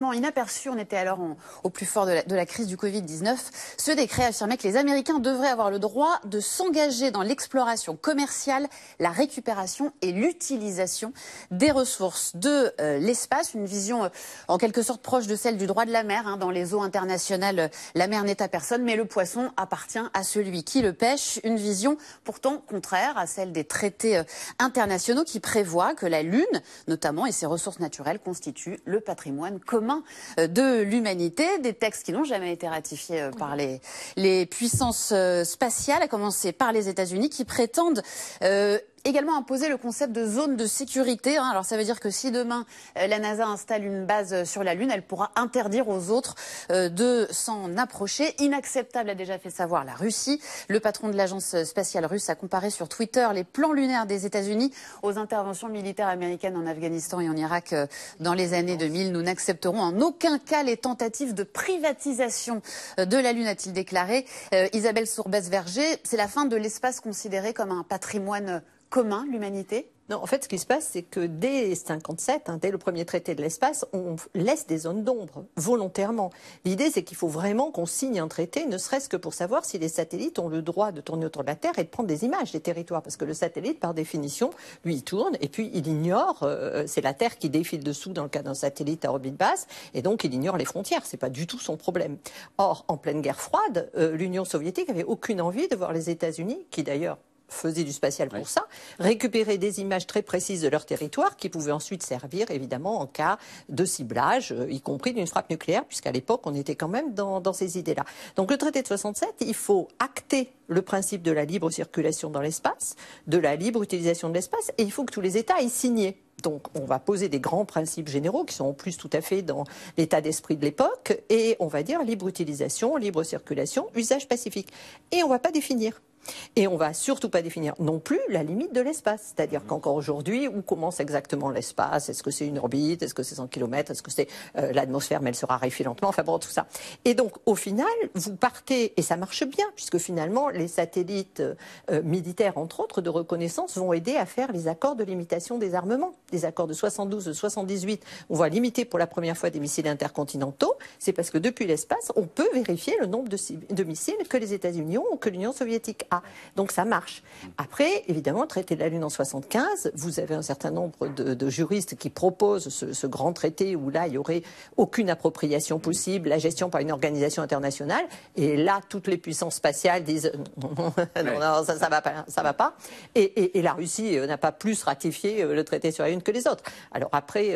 totalement inaperçu. On était alors au plus fort de la crise du Covid-19. Ce décret affirmait que les Américains devraient avoir le droit de s'engager dans l'exploration commerciale, la récupération et l'utilisation des ressources de l'espace. Une vision en quelque sorte proche de celle du droit de la mer. Dans les eaux internationales, la mer n'est à personne, mais le poisson appartient à celui qui le pêche. Une vision pourtant contraire à celle des traités internationaux qui prévoient que la Lune, notamment, et ses ressources naturelles constituent le patrimoine commun de l'humanité. Des textes qui n'ont jamais été ratifiés par les puissances spatiales, à commencer par les États-Unis, qui prétendent également imposer le concept de zone de sécurité. Alors ça veut dire que si demain la NASA installe une base sur la Lune, elle pourra interdire aux autres de s'en approcher. Inacceptable, a déjà fait savoir la Russie. Le patron de l'agence spatiale russe a comparé sur Twitter les plans lunaires des États-Unis aux interventions militaires américaines en Afghanistan et en Irak dans les années 2000. Nous n'accepterons en aucun cas les tentatives de privatisation de la Lune, a-t-il déclaré. Isabelle Sourbès-Verger, c'est la fin de l'espace considéré comme un patrimoine commun, l'humanité? Non, en fait, ce qui se passe, c'est que dès 1957, dès le premier traité de l'espace, on laisse des zones d'ombre, volontairement. L'idée, c'est qu'il faut vraiment qu'on signe un traité, ne serait-ce que pour savoir si les satellites ont le droit de tourner autour de la Terre et de prendre des images des territoires. Parce que le satellite, par définition, lui, il tourne et puis il ignore, c'est la Terre qui défile dessous dans le cas d'un satellite à orbite basse, et donc il ignore les frontières. C'est pas du tout son problème. Or, en pleine guerre froide, l'Union soviétique avait aucune envie de voir les États-Unis, qui d'ailleurs faisaient du spatial pour ça, récupérer des images très précises de leur territoire qui pouvaient ensuite servir évidemment en cas de ciblage, y compris d'une frappe nucléaire, puisqu'à l'époque on était quand même dans ces idées-là. Donc le traité de 67, il faut acter le principe de la libre circulation dans l'espace, de la libre utilisation de l'espace, et il faut que tous les États y signent. Donc on va poser des grands principes généraux qui sont en plus tout à fait dans l'état d'esprit de l'époque, et on va dire libre utilisation, libre circulation, usage pacifique. Et on ne va pas définir. Et on ne va surtout pas définir non plus la limite de l'espace. C'est-à-dire qu'encore aujourd'hui, où commence exactement l'espace? Est-ce que c'est une orbite? Est-ce que c'est 100 km? Est-ce que c'est l'atmosphère, mais elle se raréfie lentement? Enfin bon, tout ça. Et donc, au final, vous partez, et ça marche bien, puisque finalement, les satellites militaires, entre autres, de reconnaissance, vont aider à faire les accords de limitation des armements. Les accords de 72, de 78, on va limiter pour la première fois des missiles intercontinentaux. C'est parce que depuis l'espace, on peut vérifier le nombre de missiles que les États-Unis ont ou que l'Union soviétique a. Donc ça marche. Après, évidemment, le traité de la Lune en 75, vous avez un certain nombre de juristes qui proposent ce grand traité où là, il n'y aurait aucune appropriation possible, la gestion par une organisation internationale. Et là, toutes les puissances spatiales disent non, ça va pas. Et la Russie n'a pas plus ratifié le traité sur la Lune que les autres. Alors après,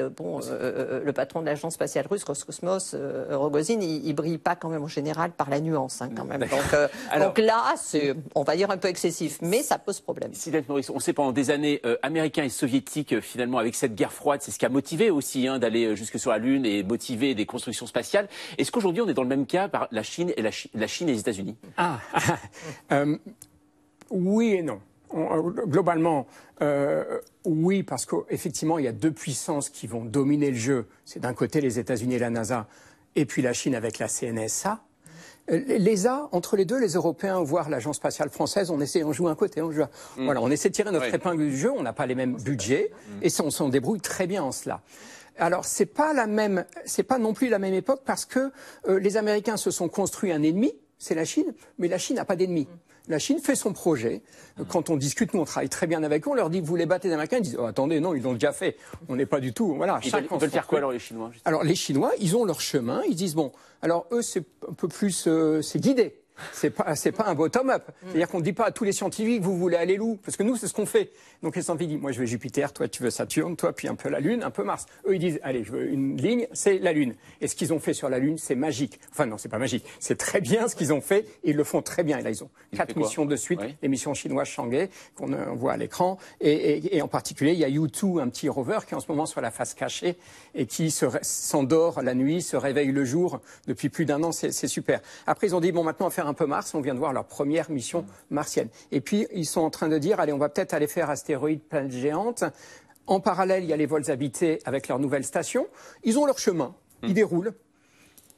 le patron de l'agence spatiale russe, Roscosmos, Rogozin, il brille pas quand même en général par la nuance, quand même. Donc là, on va dire un peu excessif, mais ça pose problème. Sylvette Maurice, on sait pendant des années, Américains et Soviétiques, finalement, avec cette guerre froide, c'est ce qui a motivé aussi d'aller jusque sur la Lune et motiver des constructions spatiales. Est-ce qu'aujourd'hui, on est dans le même cas par la Chine et la Chine et les États-Unis? Oui et non. Globalement, oui, parce qu'effectivement, il y a deux puissances qui vont dominer le jeu. C'est d'un côté les États-Unis et la NASA, et puis la Chine avec la CNSA. L'ESA, entre les deux, les Européens, voire l'Agence spatiale française, on joue un côté, voilà, on essaie de tirer notre épingle du jeu, on n'a pas les mêmes budgets, et on s'en débrouille très bien en cela. Alors, c'est pas non plus la même époque, parce que les Américains se sont construits un ennemi, c'est la Chine, mais la Chine n'a pas d'ennemi. La Chine fait son projet. Quand on discute, nous, on travaille très bien avec eux. On leur dit, vous les battez les Américains. Ils disent, oh, attendez, non, ils l'ont déjà fait. On n'est pas du tout. Voilà. Ils veulent faire quoi, alors, les Chinois? Alors, les Chinois, ils ont leur chemin. Ils disent, bon, alors eux, c'est un peu plus, c'est guidé. C'est pas un bottom-up. C'est-à-dire qu'on ne dit pas à tous les scientifiques, vous voulez aller où? Parce que nous, c'est ce qu'on fait. Donc les scientifiques disent, moi je veux Jupiter, toi tu veux Saturne, toi puis un peu la Lune, un peu Mars. Eux ils disent, allez, je veux une ligne, c'est la Lune. Et ce qu'ils ont fait sur la Lune, c'est magique. Enfin non, c'est pas magique. C'est très bien ce qu'ils ont fait et ils le font très bien. Et là ils ont 4 missions de suite, les missions chinoises Chang'e qu'on voit à l'écran. Et en particulier, il y a U2, un petit rover qui est en ce moment sur la face cachée et qui s'endort la nuit, se réveille le jour depuis plus d'1 an. C'est super. Après ils ont dit, bon maintenant on va faire un peu Mars, on vient de voir leur première mission martienne. Et puis, ils sont en train de dire, allez, on va peut-être aller faire astéroïde, planète géante. En parallèle, il y a les vols habités avec leur nouvelle station. Ils ont leur chemin, ils déroulent.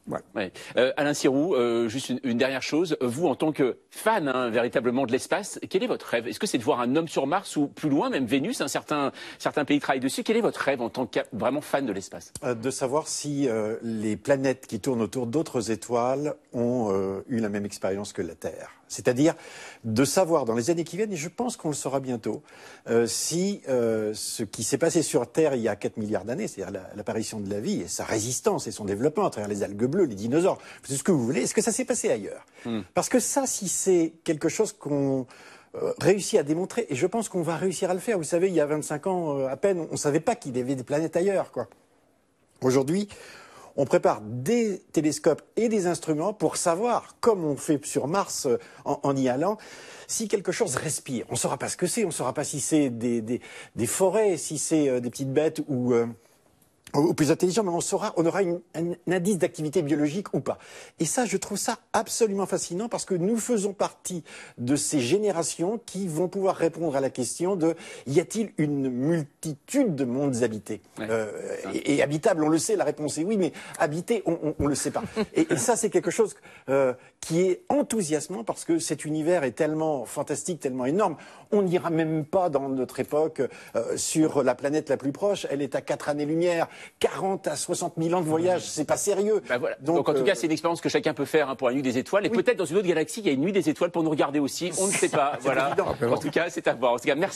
Voilà. Ouais. Alain Sirou, juste une dernière chose. Vous, en tant que fan véritablement de l'espace, quel est votre rêve? Est-ce que c'est de voir un homme sur Mars ou plus loin, même Vénus? Certains pays travaillent dessus. Quel est votre rêve en tant que vraiment fan de l'espace? De savoir si les planètes qui tournent autour d'autres étoiles ont eu la même expérience que la Terre. C'est-à-dire de savoir dans les années qui viennent, et je pense qu'on le saura bientôt, si ce qui s'est passé sur Terre il y a 4 milliards d'années, c'est-à-dire l'apparition de la vie et sa résistance et son développement à travers les algues bleues, les dinosaures, c'est ce que vous voulez, est-ce que ça s'est passé ailleurs? Parce que ça, si c'est quelque chose qu'on réussit à démontrer, et je pense qu'on va réussir à le faire. Vous savez, il y a 25 ans à peine, on ne savait pas qu'il y avait des planètes ailleurs, quoi. Aujourd'hui, on prépare des télescopes et des instruments pour savoir, comme on fait sur Mars en y allant, si quelque chose respire. On ne saura pas ce que c'est, on ne saura pas si c'est des forêts, si c'est des petites bêtes ou plus intelligents, mais on aura un indice d'activité biologique ou pas. Et ça, je trouve ça absolument fascinant parce que nous faisons partie de ces générations qui vont pouvoir répondre à la question de y a-t-il une multitude de mondes habités et habitables, on le sait, la réponse est oui, mais habités, on le sait pas. Et ça, c'est quelque chose qui est enthousiasmant parce que cet univers est tellement fantastique, tellement énorme. On n'ira même pas dans notre époque sur la planète la plus proche. Elle est à 4 années-lumière. 40 à 60 000 ans de voyage, c'est pas sérieux. Ben voilà. Donc en tout cas, c'est une expérience que chacun peut faire pour la nuit des étoiles. Et peut-être dans une autre galaxie, il y a une nuit des étoiles pour nous regarder aussi. On ne sait pas. Voilà. En tout cas, c'est à voir. En tout cas, merci.